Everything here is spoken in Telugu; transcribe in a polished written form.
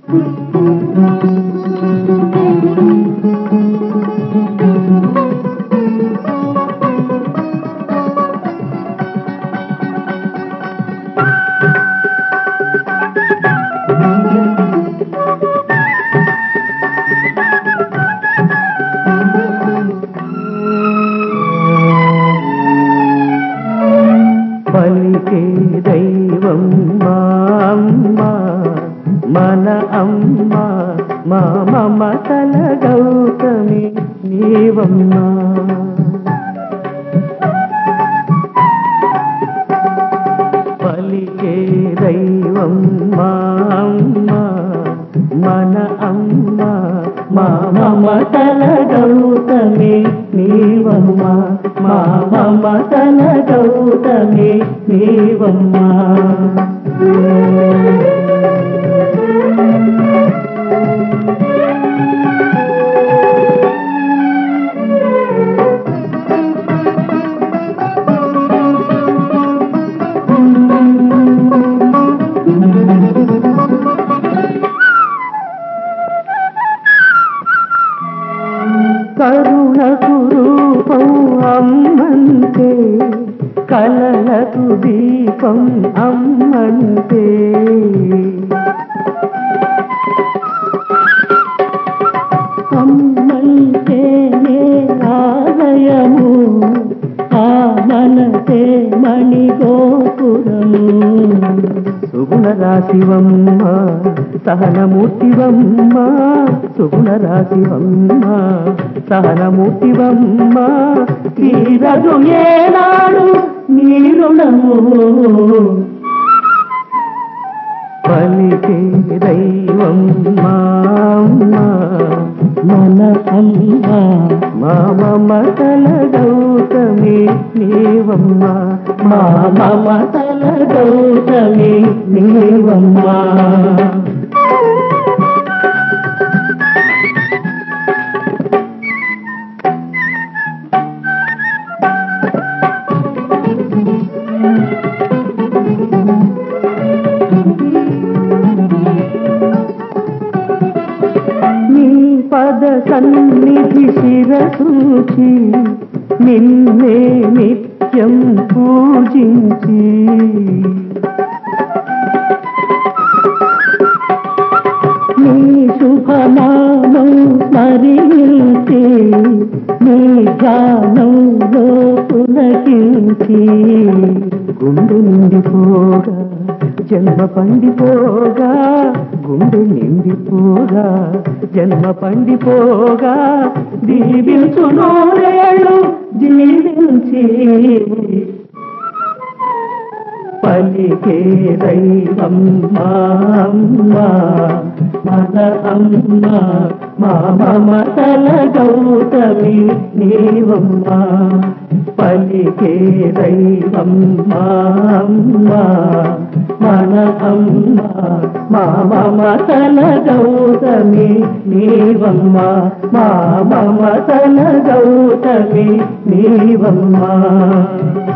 పలికే దైవం మా అమ్మ మన అమ్మ మా మమతల గౌతమి నీవమ్మ. పలికే దైవం మా అమ్మ మన అమ్మ మా మమతల గౌతమి నీవమ్మ. మా మమతల గౌతమి నీవమ్మ. కరుణకు రూపం అమ్మంటే కలలకు దీపం అమ్మంటే. అమ్మంటే నే ఆలయము ఆ మనసే మణిగోపురము. సుగుణరాశివమ్మ సహనమూర్తివమ్మ. సుగుణరాశివమ్మ సహనమూర్తివమ్మ. తీరదు ఏనాడు నీ రుణము. పలికే దైవం మా అమ్మ మన అమ్మ మా మమతల గౌతమి నీవమ్మ. మా మమతల గౌతమి నీవమ్మ. పద సన్నిధి శిరసూచి నిన్నే నిత్యం పూజించి. నీ శుభనామం స్మరించి నీ ధ్యానంలో పులకించి. గుండె నిండిపోగా జన్మ పండిపోగా. గుండె నిండిపోగా జన్మ పండిపోగా. దీవించు నూరేళ్ళు జీవించి. పలికే దైవం మా అమ్మ మన అమ్మ మా మమతల గౌతమి నీవమ్మ. పలికే దైవం మా అమ్మ మన అమ్మ మా మమతల గౌతమి నీవమ్మ. మా మమతల గౌతమి నీవమ్మ.